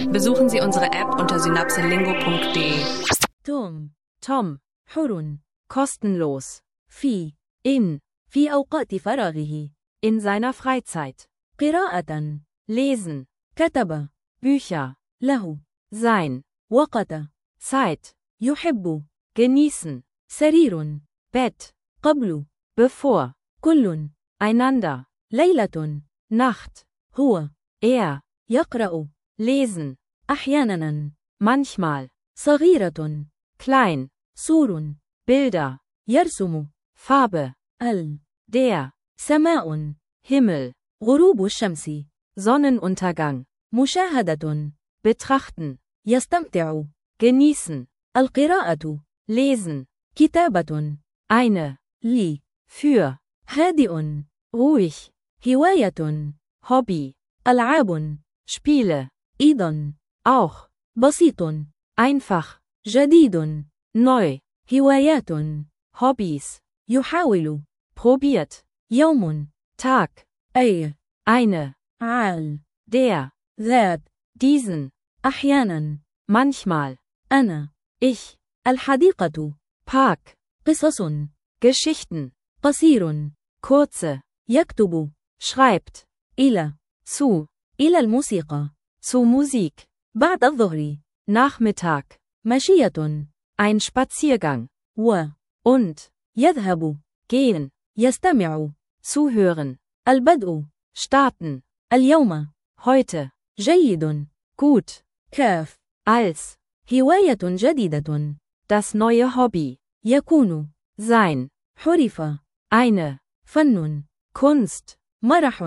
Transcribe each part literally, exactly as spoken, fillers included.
Besuchen Sie unsere App unter synapselingo punkt de. توم توم حر kostenlos في in في أوقات فراغه in seiner Freizeit قراءة lesen كتب Bücher له sein وقت Zeit يحب genießen سرير Bett قبل bevor كل einander ليلة Nacht هو er يقرأ lesen أحيانا manchmal صغيرة klein سور Bilder يرسم Farbe ال der سماء Himmel غروب الشمس Sonnenuntergang مشاهدة betrachten يستمتع genießen القراءة lesen كتابة eine لي für هادئ ruhig هواية Hobby ألعاب Spiele أيضا auch بسيط einfach جديد neu هوايات Hobbys يحاول probiert يوم Tag أي eine عال der ذات diesen أحيانا manchmal أنا ich الحديقة Park قصص Geschichten قصير kurze يكتب schreibt إلى zu إلى الموسيقى zu Musik بعد الظهر Nachmittag مشية ein Spaziergang و und يذهب gehen يستمع zuhören البدء starten اليوم heute جيد gut كاف als هواية جديدة das neue Hobby يكون sein حرف eine فن Kunst مرح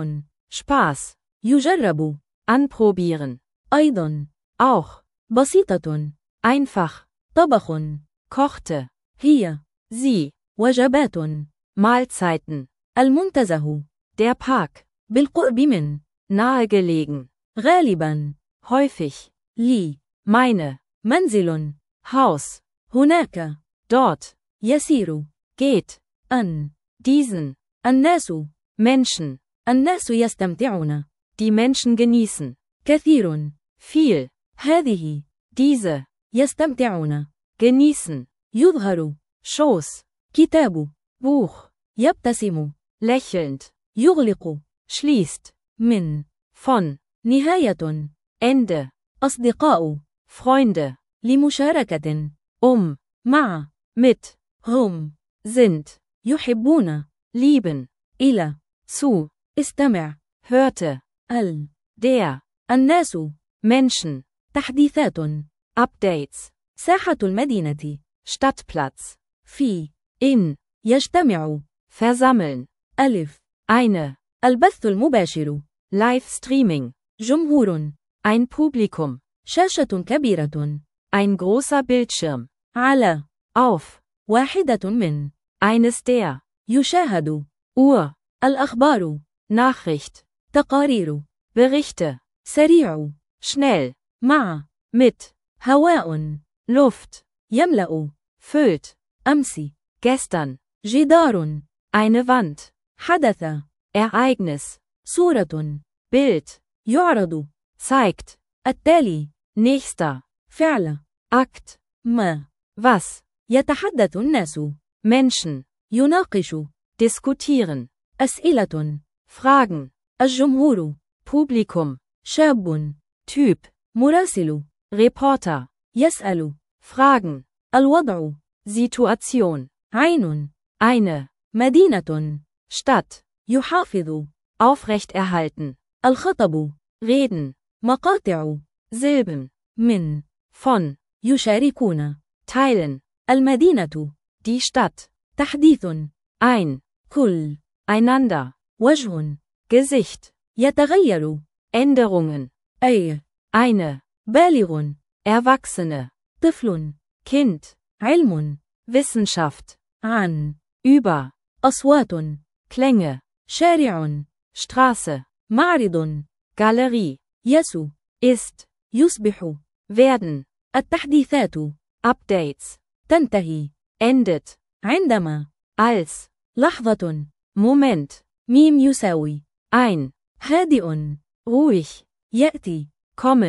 Spaß يجرب anprobieren أيضا auch بسيطة einfach طبخ kochte هي sie وجبات Mahlzeiten المنتزه der Park بالقرب من nahegelegen غالبا häufig لي meine منزل Haus هناك dort يسير geht أن diesen الناس Menschen الناس يستمتعون die Menschen genießen كثير viel هذه diese يستمتعون genießen يظهر Schoß كتاب Buch يبتسم lächelnd يغلق schließt من von نهاية Ende أصدقاء Freunde لمشاركة um مع mit هم sind يحبون lieben إلى zu استمع hörte ال der الناس Menschen تحديثات Updates ساحة المدينة Stadtplatz في in يجتمع versammeln ألف eine البث المباشر Livestreaming جمهور ein Publikum شاشة كبيرة ein großer Bildschirm على auf واحدة من eines der يشاهد Uhr الأخبار Nachricht تقارير Berichte سريع schnell مع mit هواء Luft يملأ füllt أمس gestern جدار eine Wand حدث Ereignis صورة Bild يعرض zeigt التالي nächster فعل Akt ما was يتحدث الناس Menschen يناقش diskutieren أسئلة Fragen الجمهور Publikum شاب Typ مراسل Reporter يسأل Fragen الوضع Situation عين eine مدينة Stadt يحافظ aufrechterhalten الخطب Reden مقاطع Silben من von يشاركون teilen المدينة die Stadt تحديث ein كل einander وجه Gesicht يتغير Änderungen أي eine بالغ Erwachsene طفل Kind علم Wissenschaft عن über أصوات Klänge شارع Straße معرض Galerie يسو ist يصبح werden التحديثات Updates تنتهي endet عندما als لحظة Moment ميم يساوي ein هادئ ruhig يأتي kommen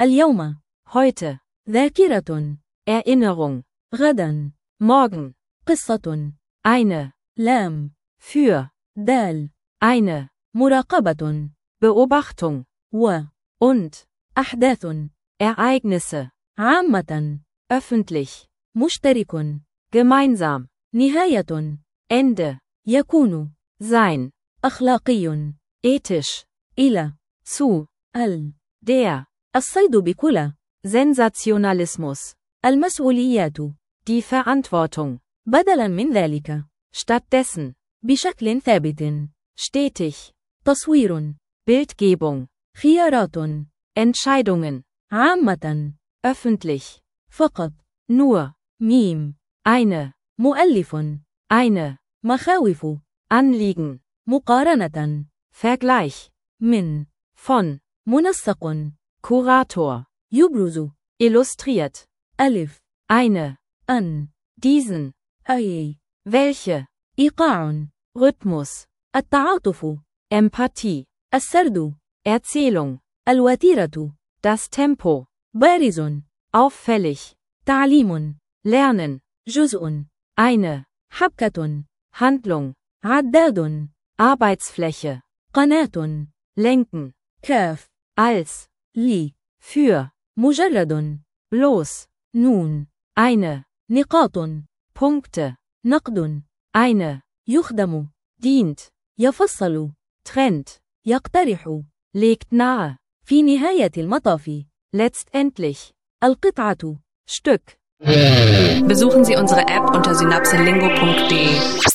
اليوم. heute, ذاكرة. Erinnerung, غدا. morgen, قصة. eine, لام. für, دال. eine, مراقبة. Beobachtung, و. und, أحداث. Ereignisse, عامة. öffentlich, مشترك. gemeinsam, نهاية. Ende, يكون. sein, أخلاقي. ethisch, إلى. zu, ال. der, الصيد بكلى. Sensationalismus, المسؤوليات. die Verantwortung, بدلا من ذلك. stattdessen, بشكل ثابت. stetig, تصوير. Bildgebung, خيارات. Entscheidungen, عامة. öffentlich, فقط. nur, ميم. eine, مؤلف. eine, مخاوف. Anliegen, مقارنة. Vergleich, من. von, منسق. Kurator, يبرز. illustriert, ألف. eine, أن. diesen, أي. welche, إيقاع. Rhythmus, التعاطف. Empathie, السرد. Erzählung, الوتيرة. das Tempo, بارز. auffällig, تعليم. lernen, جزء. eine, حبكة. Handlung, عداد. Arbeitsfläche, قناة. lenken, كاف. als, لي. für, مجرد. bloß, نون. eine, نقاط. Punkte, نقد. eine, يخدم. dient, يفصل. trennt, يقترح. legt nahe, في نهاية المطاف. letztendlich, القطعة. Stück. Besuchen Sie unsere App unter synapselingo punkt de.